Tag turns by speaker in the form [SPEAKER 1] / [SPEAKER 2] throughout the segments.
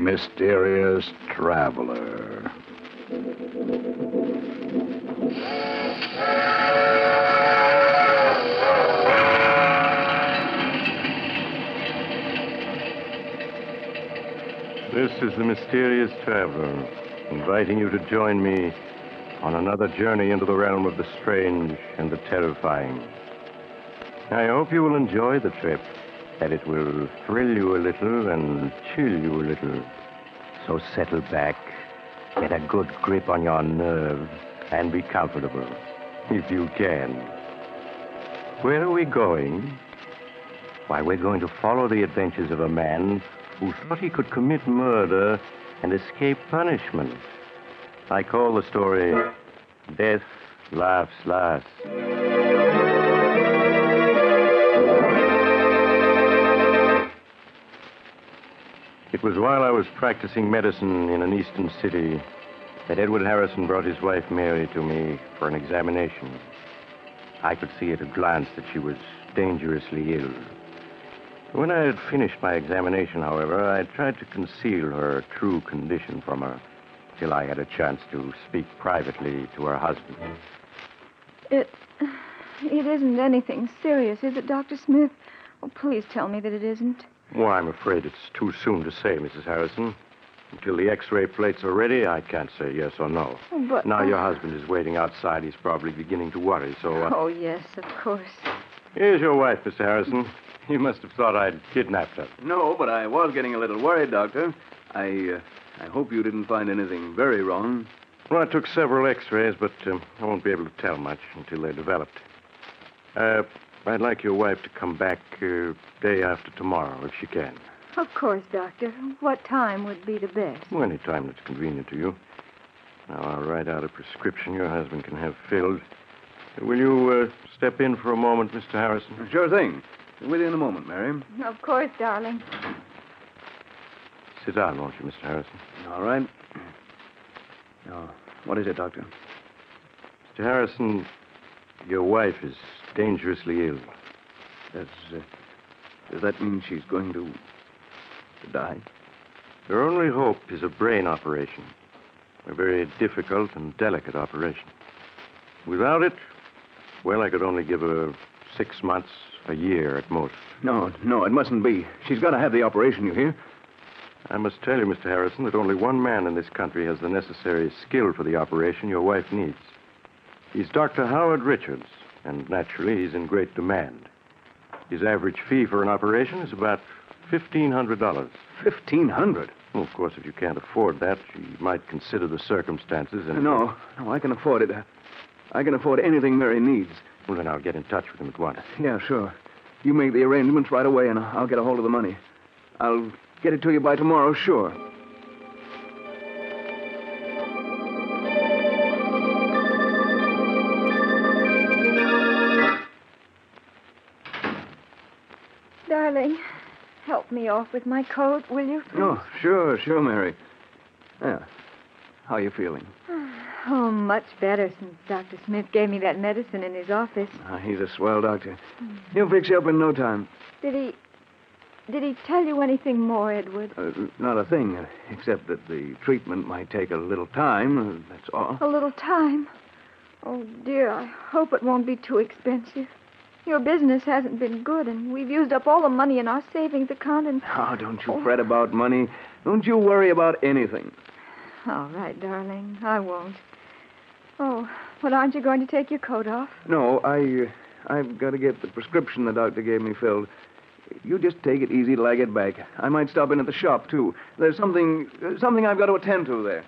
[SPEAKER 1] mysterious traveler.
[SPEAKER 2] This is the Mysterious Traveler, inviting you to join me on another journey into the realm of the strange and the terrifying. I hope you will enjoy the trip, that it will thrill you a little and chill you a little. So settle back, get a good grip on your nerve, and be comfortable, if you can. Where are we going? Why, we're going to follow the adventures of a man who thought he could commit murder and escape punishment. I call the story Death Laughs Last. It was while I was practicing medicine in an eastern city that Edward Harrison brought his wife Mary to me for an examination. I could see at a glance that she was dangerously ill. When I had finished my examination, however, I tried to conceal her true condition from her till I had a chance to speak privately to her husband.
[SPEAKER 3] It isn't anything serious, is it, Dr. Smith? Oh, please tell me that it isn't.
[SPEAKER 2] Well, I'm afraid it's too soon to say, Mrs. Harrison. Until the X-ray plates are ready, I can't say yes or no.
[SPEAKER 3] Oh, but...
[SPEAKER 2] Now your husband is waiting outside. He's probably beginning to worry, so...
[SPEAKER 3] Oh, yes, of course.
[SPEAKER 2] Here's your wife, Mr. Harrison. You must have thought I'd kidnapped her.
[SPEAKER 4] No, but I was getting a little worried, Doctor. I hope you didn't find anything very wrong.
[SPEAKER 2] Well, I took several X-rays, but I won't be able to tell much until they're developed. I'd like your wife to come back day after tomorrow, if she can.
[SPEAKER 3] Of course, Doctor. What time would be the best?
[SPEAKER 2] Well, any time that's convenient to you. Now, I'll write out a prescription your husband can have filled. Will you step in for a moment, Mr. Harrison?
[SPEAKER 4] Sure thing. With you in a moment, Mary.
[SPEAKER 3] Of course, darling.
[SPEAKER 2] Sit down, won't you, Mr. Harrison?
[SPEAKER 4] All right. Now, what is it, Doctor?
[SPEAKER 2] Mr. Harrison, your wife is dangerously ill.
[SPEAKER 4] Does that mean she's going to die?
[SPEAKER 2] Her only hope is a brain operation. A very difficult and delicate operation. Without it, well, I could only give her 6 months, a year at most.
[SPEAKER 4] No, it mustn't be. She's got to have the operation, you hear?
[SPEAKER 2] I must tell you, Mr. Harrison, that only one man in this country has the necessary skill for the operation your wife needs. He's Dr. Howard Richards, and naturally he's in great demand. His average fee for an operation is about $1,500.
[SPEAKER 4] $1,500?
[SPEAKER 2] Well, of course, if you can't afford that, you might consider the circumstances and...
[SPEAKER 4] No, I can afford it. I can afford anything Mary needs.
[SPEAKER 2] Well, then I'll get in touch with him at once.
[SPEAKER 4] Yeah, sure. You make the arrangements right away, and I'll get a hold of the money. I'll get it to you by tomorrow, sure.
[SPEAKER 3] Darling, help me off with my coat, will you? Please?
[SPEAKER 4] Oh, sure, Mary. Yeah. How are you feeling?
[SPEAKER 3] Oh, much better since Dr. Smith gave me that medicine in his office.
[SPEAKER 4] He's a swell doctor. He'll fix you up in no time.
[SPEAKER 3] Did he tell you anything more, Edward?
[SPEAKER 4] Not a thing, except that the treatment might take a little time, that's all.
[SPEAKER 3] A little time? Oh, dear, I hope it won't be too expensive. Your business hasn't been good, and we've used up all the money in our savings account, and...
[SPEAKER 4] Oh, don't you fret about money. Don't you worry about anything.
[SPEAKER 3] All right, darling, I won't. Oh, but aren't you going to take your coat off?
[SPEAKER 4] No, I've got to get the prescription the doctor gave me filled. You just take it easy till I get back. I might stop in at the shop, too. There's something I've got to attend to there.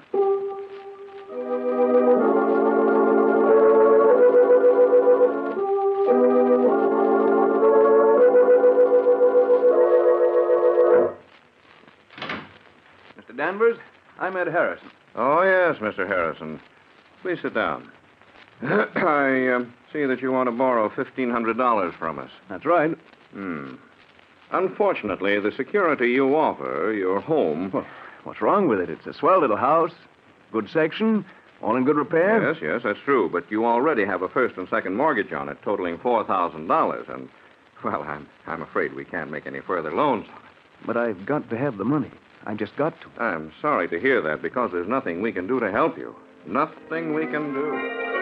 [SPEAKER 4] Mr. Danvers, I'm Ed Harrison.
[SPEAKER 5] Oh, yes, Mr. Harrison. Please sit down. I see that you want to borrow $1,500 from us.
[SPEAKER 4] That's right.
[SPEAKER 5] Unfortunately, the security you offer, your home...
[SPEAKER 4] Well, what's wrong with it? It's a swell little house, good section, all in good repair.
[SPEAKER 5] Yes, that's true. But you already have a first and second mortgage on it, totaling $4,000. And, well, I'm afraid we can't make any further loans on it.
[SPEAKER 4] But I've got to have the money. I've just got to.
[SPEAKER 5] I'm sorry to hear that because there's nothing we can do to help you. Nothing we can do.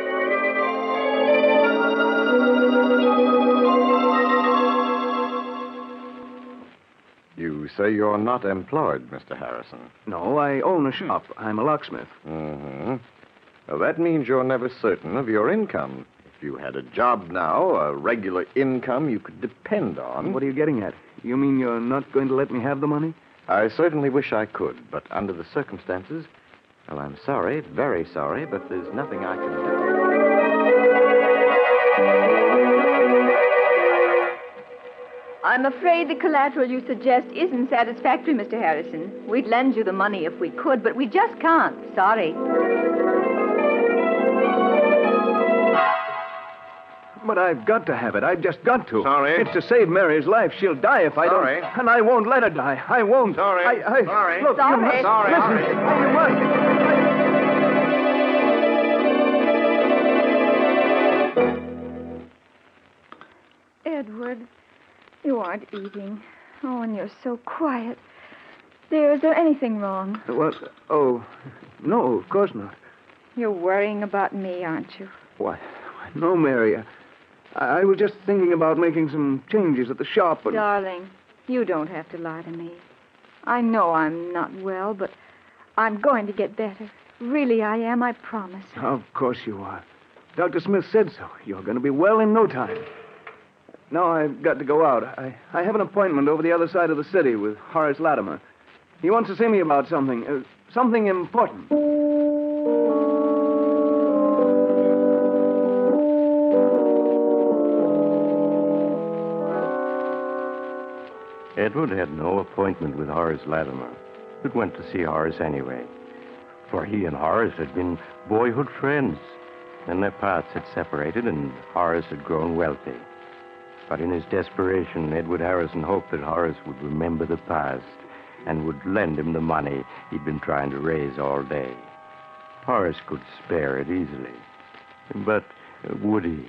[SPEAKER 1] You say you're not employed, Mr. Harrison.
[SPEAKER 4] No, I own a shop. I'm a locksmith.
[SPEAKER 1] Mm-hmm. Well, that means you're never certain of your income. If you had a job now, a regular income you could depend on.
[SPEAKER 4] What are you getting at? You mean you're not going to let me have the money?
[SPEAKER 1] I certainly wish I could, but under the circumstances, well, I'm sorry, very sorry, but there's nothing I can do.
[SPEAKER 3] I'm afraid the collateral you suggest isn't satisfactory, Mr. Harrison. We'd lend you the money if we could, but we just can't. Sorry.
[SPEAKER 4] But I've got to have it. I've just got to.
[SPEAKER 5] Sorry.
[SPEAKER 4] It's to save Mary's life. She'll die if I
[SPEAKER 5] Sorry.
[SPEAKER 4] don't. And I won't let her die. I won't.
[SPEAKER 5] Sorry. Sorry.
[SPEAKER 4] Look,
[SPEAKER 3] Sorry.
[SPEAKER 4] you must...
[SPEAKER 5] Sorry.
[SPEAKER 4] Listen. You must...
[SPEAKER 3] Edward, you aren't eating. Oh, and you're so quiet. Dear, is there anything wrong?
[SPEAKER 4] What? Oh, no, of course not.
[SPEAKER 3] You're worrying about me, aren't you?
[SPEAKER 4] Why, no, Mary. I was just thinking about making some changes at the shop. And...
[SPEAKER 3] Darling, you don't have to lie to me. I know I'm not well, but I'm going to get better. Really, I am, I promise.
[SPEAKER 4] Of course you are. Dr. Smith said so. You're going to be well in no time. Now I've got to go out. I have an appointment over the other side of the city with Horace Latimer. He wants to see me about something. Something important.
[SPEAKER 2] Edward had no appointment with Horace Latimer, but went to see Horace anyway. For he and Horace had been boyhood friends. Then their paths had separated, and Horace had grown wealthy. But in his desperation, Edward Harrison hoped that Horace would remember the past and would lend him the money he'd been trying to raise all day. Horace could spare it easily. But would he?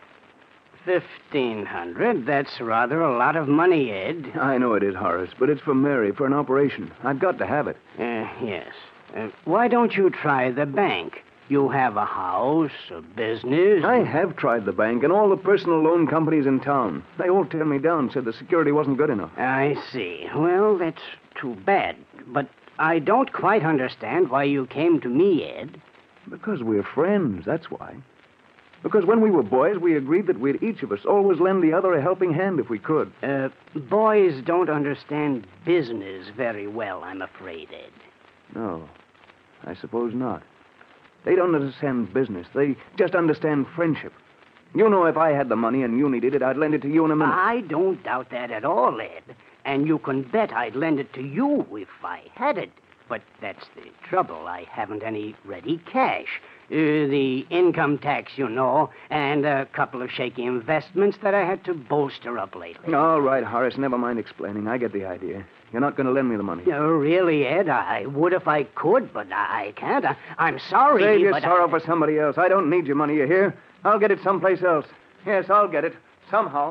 [SPEAKER 6] 1,500. That's rather a lot of money, Ed.
[SPEAKER 4] I know it is, Horace, but it's for Mary, for an operation. I've got to have it.
[SPEAKER 6] Yes. Why don't you try the bank? You have a house, a business.
[SPEAKER 4] I have tried the bank and all the personal loan companies in town. They all turned me down, said the security wasn't good enough.
[SPEAKER 6] I see. Well, that's too bad. But I don't quite understand why you came to me, Ed.
[SPEAKER 4] Because we're friends, that's why. Because when we were boys, we agreed that we'd each of us always lend the other a helping hand if we could.
[SPEAKER 6] Boys don't understand business very well, I'm afraid, Ed.
[SPEAKER 4] No, I suppose not. They don't understand business. They just understand friendship. You know, if I had the money and you needed it, I'd lend it to you in a minute.
[SPEAKER 6] I don't doubt that at all, Ed. And you can bet I'd lend it to you if I had it. But that's the trouble. I haven't any ready cash. The income tax, you know, and a couple of shaky investments that I had to bolster up lately.
[SPEAKER 4] All right, Horace, never mind explaining. I get the idea. You're not going to lend me the money.
[SPEAKER 6] No, really, Ed, I would if I could, but I can't. I'm sorry,
[SPEAKER 4] Save your
[SPEAKER 6] but
[SPEAKER 4] sorrow for somebody else. I don't need your money, you hear? I'll get it someplace else. Yes, I'll get it. Somehow.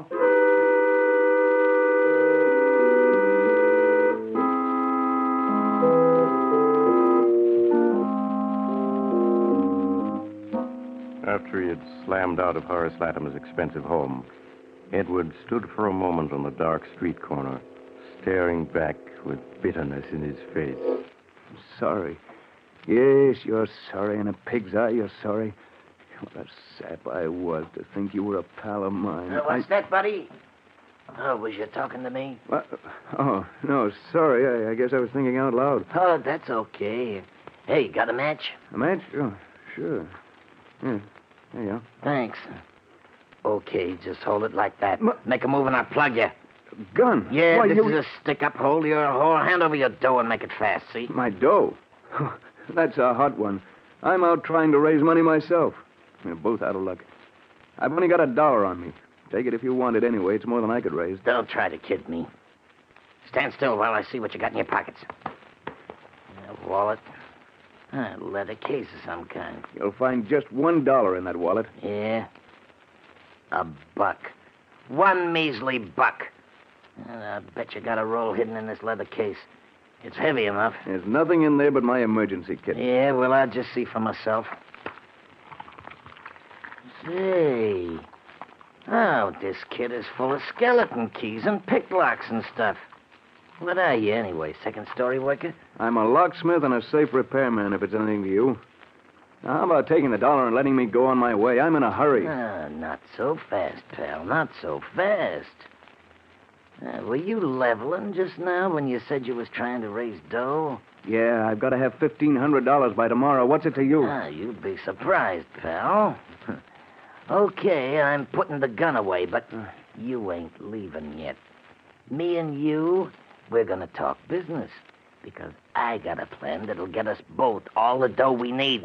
[SPEAKER 2] After he had slammed out of Horace Latimer's expensive home, Edward stood for a moment on the dark street corner, staring back with bitterness in his face.
[SPEAKER 4] Sorry. Yes, you're sorry. In a pig's eye, you're sorry. What a sap I was to think you were a pal of mine.
[SPEAKER 7] What's that, buddy? Oh, was you talking to me?
[SPEAKER 4] Oh, no, sorry. I guess I was thinking out loud.
[SPEAKER 7] Oh, that's okay. Hey, got a match?
[SPEAKER 4] A match? Oh, sure. Yeah, there you are.
[SPEAKER 7] Thanks. Okay, just hold it like that.
[SPEAKER 4] Ma-
[SPEAKER 7] Make a move and I'll plug you.
[SPEAKER 4] Gun?
[SPEAKER 7] Yeah,
[SPEAKER 4] Why,
[SPEAKER 7] this
[SPEAKER 4] you...
[SPEAKER 7] is a stick-up. Hold your whole hand over your dough and make it fast, see?
[SPEAKER 4] My dough? That's a hot one. I'm out trying to raise money myself. We're both out of luck. I've only got $1 on me. Take it if you want it anyway. It's more than I could raise.
[SPEAKER 7] Don't try to kid me. Stand still while I see what you got in your pockets. A wallet. A leather case of some kind.
[SPEAKER 4] You'll find just $1 in that wallet.
[SPEAKER 7] Yeah? A buck. One measly buck. And I bet you got a roll hidden in this leather case. It's heavy enough.
[SPEAKER 4] There's nothing in there but my emergency kit.
[SPEAKER 7] Yeah, well, I'll just see for myself. Say. Oh, this kit is full of skeleton keys and pick locks and stuff. What are you, anyway? Second-story worker?
[SPEAKER 4] I'm a locksmith and a safe repairman, if it's anything to you. Now, how about taking the dollar and letting me go on my way? I'm in a hurry.
[SPEAKER 7] Not so fast, pal. Not so fast. Were you leveling just now when you said you was trying to raise dough?
[SPEAKER 4] Yeah, I've got to have $1,500 by tomorrow. What's it to you?
[SPEAKER 7] You'd be surprised, pal. Okay, I'm putting the gun away, but you ain't leaving yet. Me and you, we're gonna talk business. Because I got a plan that'll get us both all the dough we need.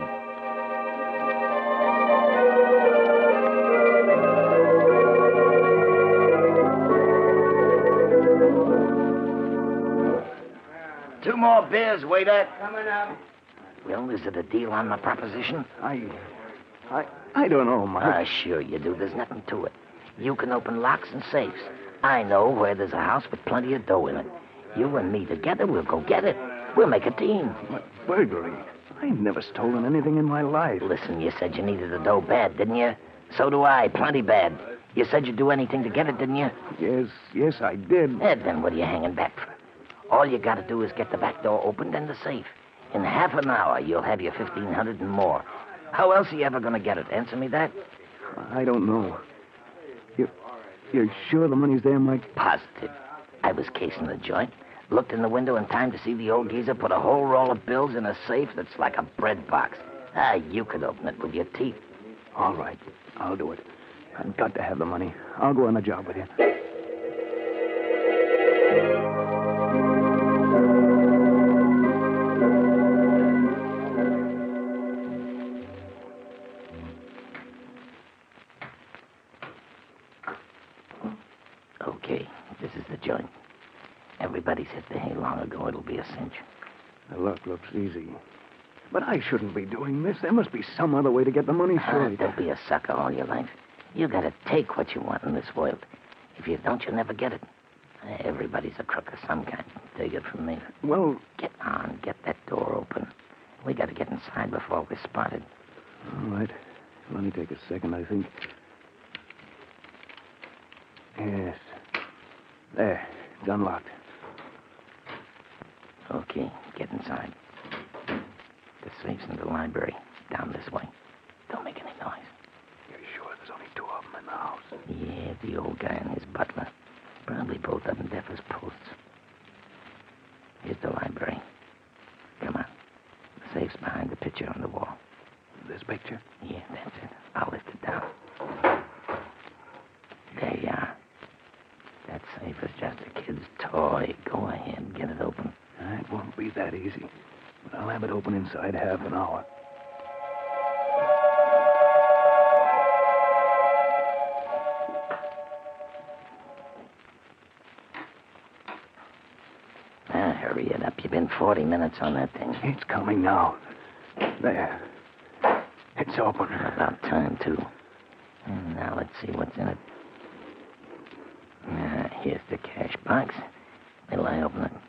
[SPEAKER 7] Two more beers, waiter.
[SPEAKER 6] Coming up.
[SPEAKER 7] Well, is it a deal on my proposition?
[SPEAKER 4] I don't know, Mike.
[SPEAKER 7] Sure you do. There's nothing to it. You can open locks and safes. I know where there's a house with plenty of dough in it. You and me together, we'll go get it. We'll make a team.
[SPEAKER 4] But burglary? I've never stolen anything in my life.
[SPEAKER 7] Listen, you said you needed the dough bad, didn't you? So do I, plenty bad. You said you'd do anything to get it, didn't you?
[SPEAKER 4] Yes, I did.
[SPEAKER 7] Then what are you hanging back for? All you gotta do is get the back door opened and the safe. In half an hour, you'll have your $1,500 and more. How else are you ever gonna get it? Answer me that.
[SPEAKER 4] I don't know. You're sure the money's there, Mike?
[SPEAKER 7] Positive. I was casing the joint. Looked in the window in time to see the old geezer put a whole roll of bills in a safe that's like a bread box. You could open it with your teeth.
[SPEAKER 4] All right, I'll do it. I've got to have the money. I'll go on the job with you.
[SPEAKER 7] Okay, this is the joint. Everybody's hit the hay long ago. It'll be a cinch.
[SPEAKER 4] The luck looks easy. But I shouldn't be doing this. There must be some other way to get the money straight.
[SPEAKER 7] Don't be a sucker all your life. You gotta take what you want in this world. If you don't, you'll never get it. Everybody's a crook of some kind. Take it from me.
[SPEAKER 4] Well,
[SPEAKER 7] Get on. Get that door open. We gotta get inside before we're spotted.
[SPEAKER 4] all right. Let me take a second, I think. Yes. There. It's unlocked.
[SPEAKER 7] Okay, get inside. The safe's in the library. Down this way. Don't make any noise.
[SPEAKER 4] You're sure there's only two of them in the house?
[SPEAKER 7] Yeah, the old guy and his butler. Probably both of them deaf as posts. Here's the library. Come on. The safe's behind the picture on the wall.
[SPEAKER 4] This picture?
[SPEAKER 7] Yeah, that's it. I'll lift it down. There you are. That safe is just a kid's toy. Go ahead, get it open.
[SPEAKER 4] It won't be that easy. But I'll have it open inside half an hour.
[SPEAKER 7] Hurry it up. You've been 40 minutes on that thing.
[SPEAKER 4] It's coming now. There. It's open.
[SPEAKER 7] About time, too. And now let's see what's in it. Here's the cash box. Will I open it?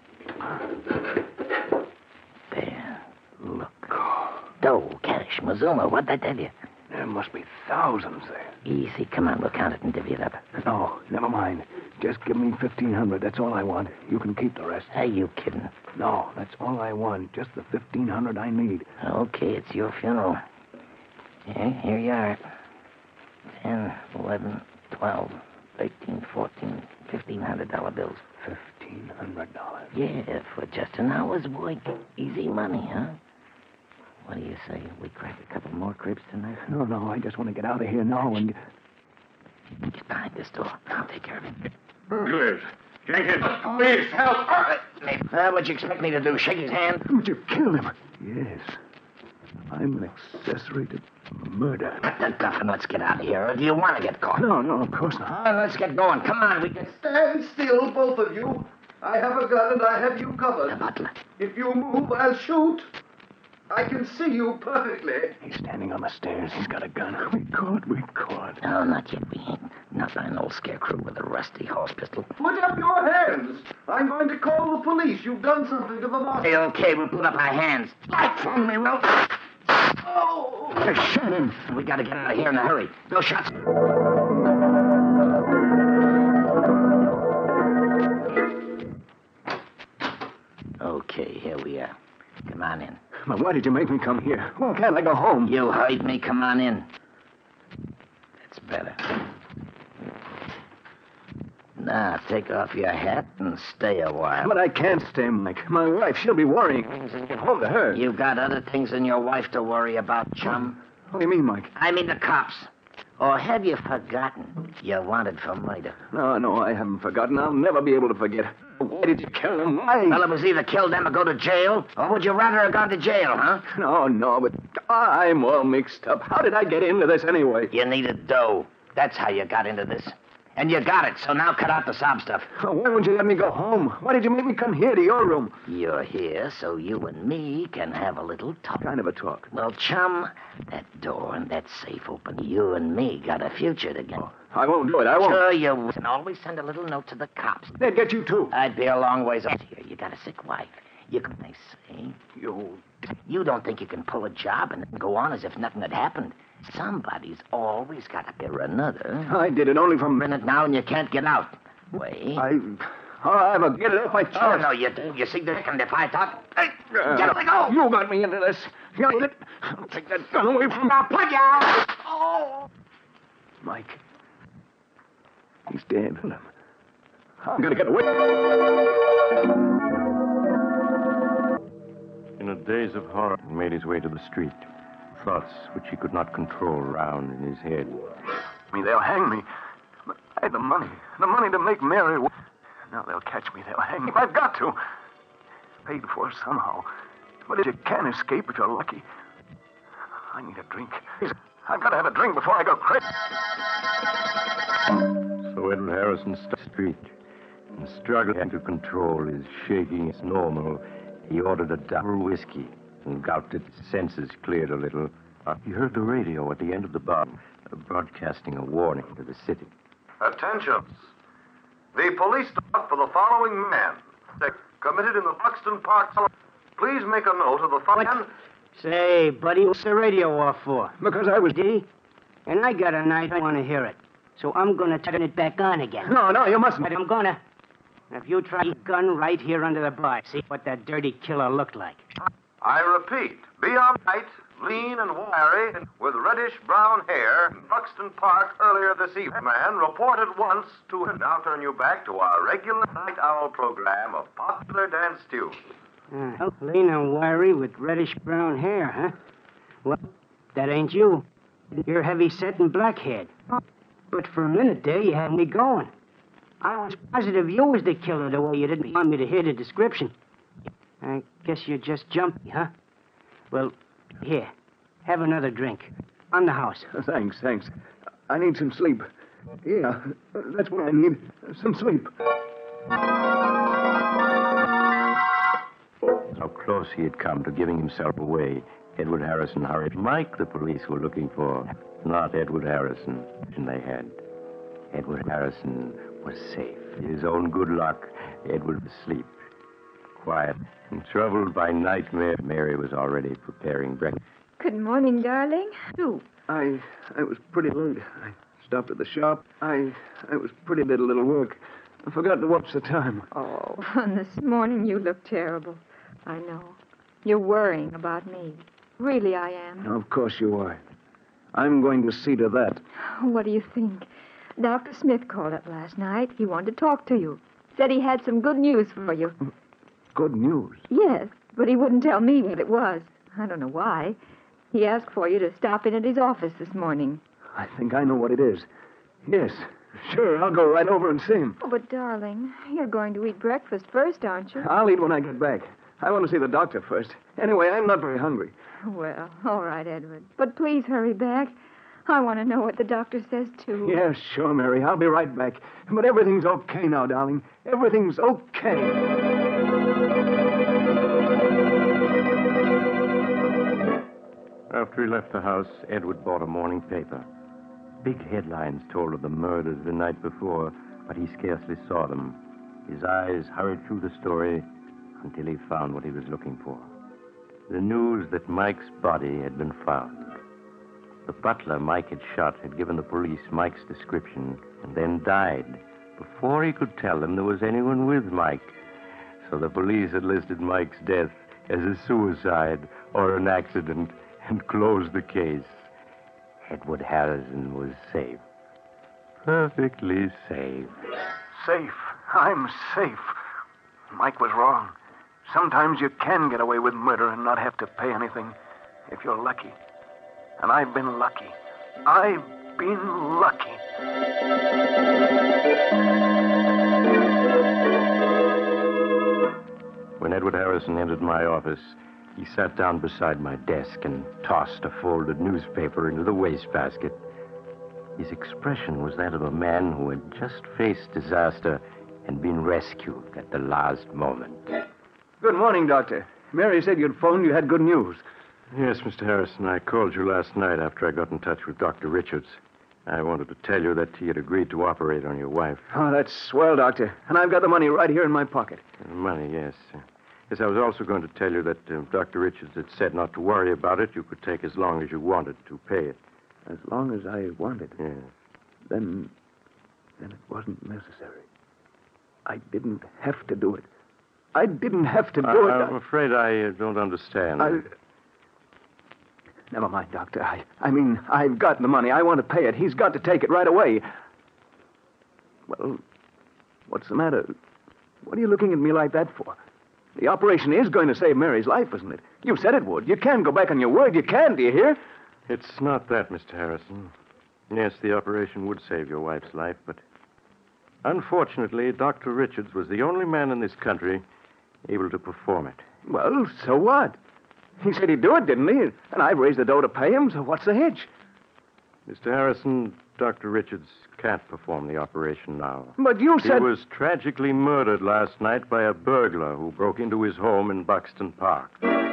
[SPEAKER 7] There. Look. Dough, cash, Mazuma. What'd I tell you?
[SPEAKER 4] There must be thousands there.
[SPEAKER 7] Easy. Come on, we'll count it and divvy it up.
[SPEAKER 4] No, never mind. Just give me $1,500. That's all I want. You can keep the rest.
[SPEAKER 7] Are you kidding?
[SPEAKER 4] No, that's all I want. Just the $1,500 I need.
[SPEAKER 7] Okay, it's your funeral. Here you are. 10, 11, 12, 13, 14, $1,500 bills.
[SPEAKER 4] $1,500.
[SPEAKER 7] Yeah, for just an hour's work. Easy money, huh? What do you say? We crack a couple more cribs tonight?
[SPEAKER 4] No, I just want to get out of here now and...
[SPEAKER 7] Get behind this door. I'll take care of it.
[SPEAKER 5] Burglars. Jenkins, please help.
[SPEAKER 7] What'd you expect me to do? Shake his hand?
[SPEAKER 4] But you killed him. Yes. I'm an accessory to murder.
[SPEAKER 7] Cut that duff and let's get out of here. Or do you want to get caught?
[SPEAKER 4] No, of course not.
[SPEAKER 7] All right, let's get going. Come on, we can...
[SPEAKER 8] Stand still, both of you. I have a gun and I have you
[SPEAKER 7] The
[SPEAKER 8] covered.
[SPEAKER 7] butler.
[SPEAKER 8] If you move, I'll shoot.
[SPEAKER 4] I can see you perfectly. He's standing on the stairs. He's got a gun. We caught.
[SPEAKER 7] No, not yet. We ain't. Not by an old scarecrow with a rusty horse pistol.
[SPEAKER 4] Put up your hands. I'm going to call the police. You've done something to the boss.
[SPEAKER 7] Okay, we'll put up our hands. Light from me, will.
[SPEAKER 4] Oh!
[SPEAKER 7] I shot him. We gotta get out of here in a hurry. Bill shots. Okay, here we are. Come on in.
[SPEAKER 4] But why did you make me come here? Why can't I go home?
[SPEAKER 7] You heard me. Come on in. That's better. Now, take off your hat and stay a while.
[SPEAKER 4] But I can't stay, Mike. My wife, she'll be worrying. Get home to her.
[SPEAKER 7] You got other things than your wife to worry about, chum.
[SPEAKER 4] What do you mean, Mike?
[SPEAKER 7] I mean the cops. Or have you forgotten you're wanted for murder?
[SPEAKER 4] No, I haven't forgotten. I'll never be able to forget. Why did you kill him? Why?
[SPEAKER 7] Well, it was either kill them or go to jail. Or would you rather have gone to jail, huh?
[SPEAKER 4] No, but I'm all mixed up. How did I get into this anyway?
[SPEAKER 7] You needed dough. That's how you got into this. And you got it, so now cut out the sob stuff.
[SPEAKER 4] Why won't you let me go home? Why did you make me come here to your room?
[SPEAKER 7] You're here so you and me can have a little talk.
[SPEAKER 4] Kind of a talk.
[SPEAKER 7] Well, chum, that door and that safe open. You and me got a future together.
[SPEAKER 4] I won't do it. I won't.
[SPEAKER 7] Sure you can always send a little note to the cops.
[SPEAKER 4] They'd get you, too.
[SPEAKER 7] I'd be a long ways off here. You got a sick wife. You can, they say. You don't think you can pull a job and then go on as if nothing had happened. Somebody's always got to bear another.
[SPEAKER 4] I did it only for a
[SPEAKER 7] Minute now and you can't get out. Wait.
[SPEAKER 4] I will get it off my chest.
[SPEAKER 7] Oh, no, you do. You see, and if I talk... Hey, get it, go!
[SPEAKER 4] You got me into this. I'll take that gun away from me.
[SPEAKER 7] I'll plug you out! Oh!
[SPEAKER 4] Mike. He's dead. I'm going to get away.
[SPEAKER 2] In a daze of horror, he made his way to the street. Thoughts which he could not control round in his head.
[SPEAKER 4] They'll hang me. But I had the money to make Mary. Now they'll catch me. They'll hang me. I've got to. Paid for somehow. But you can't escape if you're lucky. I need a drink. I've got to have a drink before I go crazy.
[SPEAKER 2] So Edward Harrison stopped the street and struggling to control his shaking as normal. He ordered a double whiskey and gulped it. His senses cleared a little. He heard the radio at the end of the bar broadcasting a warning to the city.
[SPEAKER 5] Attention. The police stop for the following man. Committed in the Buxton Park. Please make a note of the following.
[SPEAKER 6] Say, buddy, what's the radio off for?
[SPEAKER 4] Because I was...
[SPEAKER 6] Did he? And I got a night I want to hear it. So I'm going to turn it back on again.
[SPEAKER 4] No, you mustn't.
[SPEAKER 6] But I'm going to. If you try your gun right here under the bar, see what that dirty killer looked like.
[SPEAKER 5] I repeat, beyond height, lean and wiry, with reddish-brown hair, in Buxton Park earlier this evening. Man reported once to... Now turn you back to our regular night owl program of popular dance tunes.
[SPEAKER 6] Lean and wiry with reddish-brown hair, huh? Well, that ain't you. You're heavy-set and black-haired. But for a minute there, you had me going. I was positive you was the killer the way you didn't want me to hear the description. I guess you're just jumpy, huh? Well, here, have another drink. On the house.
[SPEAKER 4] Thanks. I need some sleep. Yeah, that's what I need. Some sleep.
[SPEAKER 2] How close he had come to giving himself away. Edward Harrison hurried. Mike the police were looking for. Not Edward Harrison. And they had. Edward Harrison was safe. His own good luck, Edward was asleep. Quiet and troubled by nightmare, Mary was already preparing breakfast.
[SPEAKER 3] Good morning, darling. Who?
[SPEAKER 4] I was pretty late. I stopped at the shop. I was pretty late, a little work. I forgot to watch the time.
[SPEAKER 3] Oh, this morning you look terrible. I know. You're worrying about me. Really, I am.
[SPEAKER 4] Of course you are. I'm going to see to that.
[SPEAKER 3] What do you think? Dr. Smith called up last night. He wanted to talk to you. Said he had some good news for you.
[SPEAKER 4] Good news?
[SPEAKER 3] Yes, but he wouldn't tell me what it was. I don't know why. He asked for you to stop in at his office this morning.
[SPEAKER 4] I think I know what it is. Yes, sure, I'll go right over and see him.
[SPEAKER 3] Oh, but, darling, you're going to eat breakfast first, aren't you?
[SPEAKER 4] I'll eat when I get back. I want to see the doctor first. Anyway, I'm not very hungry.
[SPEAKER 3] Well, all right, Edward. But please hurry back. I want to know what the doctor says, too.
[SPEAKER 4] Yeah, sure, Mary. I'll be right back. But everything's okay now, darling. Everything's okay.
[SPEAKER 2] After he left the house, Edward bought a morning paper. Big headlines told of the murders the night before, but he scarcely saw them. His eyes hurried through the story until he found what he was looking for. The news that Mike's body had been found. The butler Mike had shot had given the police Mike's description and then died before he could tell them there was anyone with Mike. So the police had listed Mike's death as a suicide or an accident and closed the case. Edward Harrison was safe. Perfectly safe.
[SPEAKER 4] Safe. I'm safe. Mike was wrong. Sometimes you can get away with murder and not have to pay anything if you're lucky. And I've been lucky. I've been lucky.
[SPEAKER 2] When Edward Harrison entered my office, he sat down beside my desk and tossed a folded newspaper into the wastebasket. His expression was that of a man who had just faced disaster and been rescued at the last moment.
[SPEAKER 4] Good morning, Doctor. Mary said you'd phoned. You had good news.
[SPEAKER 2] Yes, Mr. Harrison, I called you last night after I got in touch with Dr. Richards. I wanted to tell you that he had agreed to operate on your wife.
[SPEAKER 4] Oh, that's swell, Doctor. And I've got the money right here in my pocket.
[SPEAKER 2] Money, yes. Yes, I was also going to tell you that Dr. Richards had said not to worry about it. You could take as long as you wanted to pay it.
[SPEAKER 4] As long as I wanted?
[SPEAKER 2] Yes.
[SPEAKER 4] Then it wasn't necessary. I didn't have to do it. I didn't have to do it.
[SPEAKER 2] I'm afraid I don't understand.
[SPEAKER 4] Never mind, Doctor. I mean, I've got the money. I want to pay it. He's got to take it right away. Well, what's the matter? What are you looking at me like that for? The operation is going to save Mary's life, isn't it? You said it would. You can go back on your word. You can, do you hear?
[SPEAKER 2] It's not that, Mr. Harrison. Yes, the operation would save your wife's life, but unfortunately, Dr. Richards was the only man in this country able to perform it.
[SPEAKER 4] Well, so what? He said he'd do it, didn't he? And I've raised the dough to pay him, so what's the hitch?
[SPEAKER 2] Mr. Harrison, Dr. Richards can't perform the operation now.
[SPEAKER 4] But you said...
[SPEAKER 2] He was tragically murdered last night by a burglar who broke into his home in Buxton Park.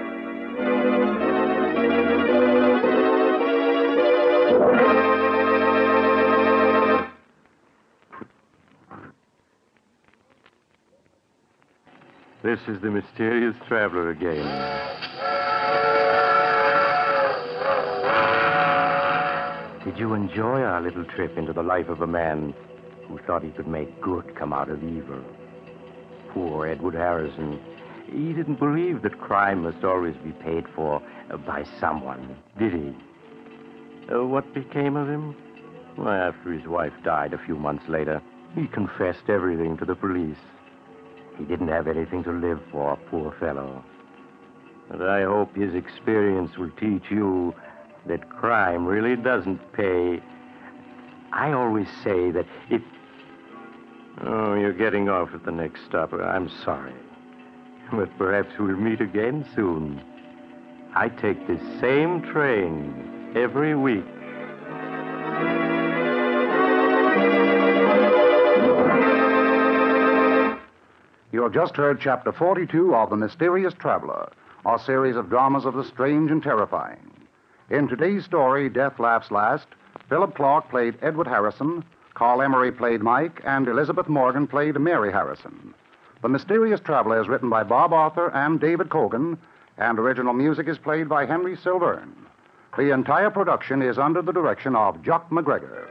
[SPEAKER 2] This is the mysterious traveler again. Did you enjoy our little trip into the life of a man who thought he could make good come out of evil? Poor Edward Harrison. He didn't believe that crime must always be paid for by someone, did he? What became of him? Well, after his wife died a few months later, he confessed everything to the police. He didn't have anything to live for, poor fellow. But I hope his experience will teach you that crime really doesn't pay. I always say that if... Oh, you're getting off at the next stop. I'm sorry. But perhaps we'll meet again soon. I take this same train every week.
[SPEAKER 8] You have just heard Chapter 42 of The Mysterious Traveler, a series of dramas of the strange and terrifying. In today's story, Death Laughs Last, Philip Clark played Edward Harrison, Carl Emery played Mike, and Elizabeth Morgan played Mary Harrison. The Mysterious Traveler is written by Bob Arthur and David Cogan, and original music is played by Henry Silverne. The entire production is under the direction of Jock McGregor.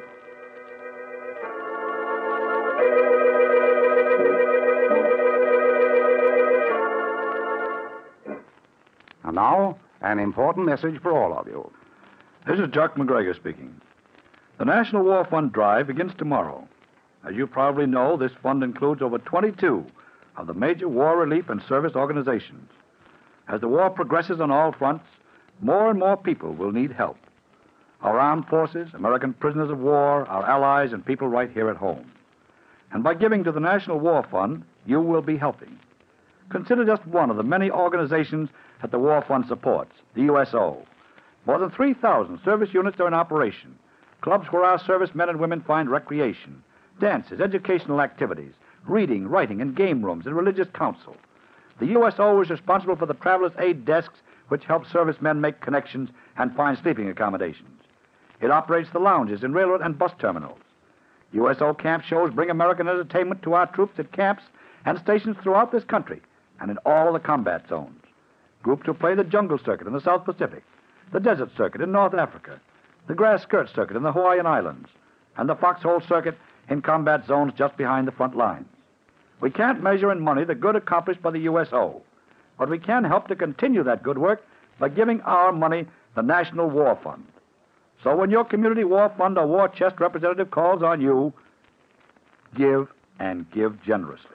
[SPEAKER 8] And now, an important message for all of you.
[SPEAKER 9] This is Jock McGregor speaking. The National War Fund Drive begins tomorrow. As you probably know, this fund includes over 22 of the major war relief and service organizations. As the war progresses on all fronts, more and more people will need help. Our armed forces, American prisoners of war, our allies, and people right here at home. And by giving to the National War Fund, you will be helping. Consider just one of the many organizations that the War Fund supports, the USO. More than 3,000 service units are in operation, clubs where our servicemen and women find recreation, dances, educational activities, reading, writing, and game rooms, and religious counsel. The USO is responsible for the traveler's aid desks which helps servicemen make connections and find sleeping accommodations. It operates the lounges in railroad and bus terminals. USO camp shows bring American entertainment to our troops at camps and stations throughout this country and in all the combat zones. Groups will play the jungle circuit in the South Pacific, the desert circuit in North Africa, the grass skirt circuit in the Hawaiian Islands, and the foxhole circuit in combat zones just behind the front lines. We can't measure in money the good accomplished by the USO, but we can help to continue that good work by giving our money the National War Fund. So when your community war fund or war chest representative calls on you, give and give generously.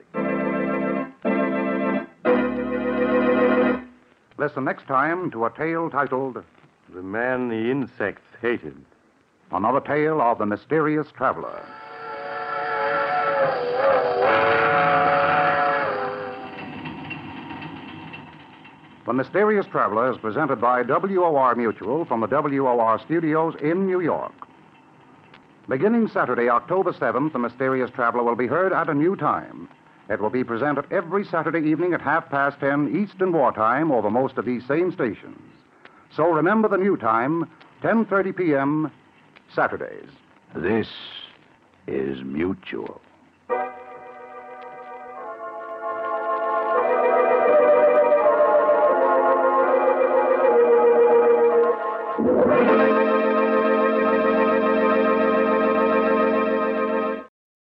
[SPEAKER 8] Listen next time to a tale titled
[SPEAKER 2] The Man the Insects Hated.
[SPEAKER 8] Another Tale of the Mysterious Traveler. The Mysterious Traveler is presented by WOR Mutual from the WOR studios in New York. Beginning Saturday, October 7th, The Mysterious Traveler will be heard at a new time. It will be presented every Saturday evening at 10:30 Eastern Wartime over most of these same stations. So remember the new time, 10:30 p.m., Saturdays.
[SPEAKER 9] This is Mutual.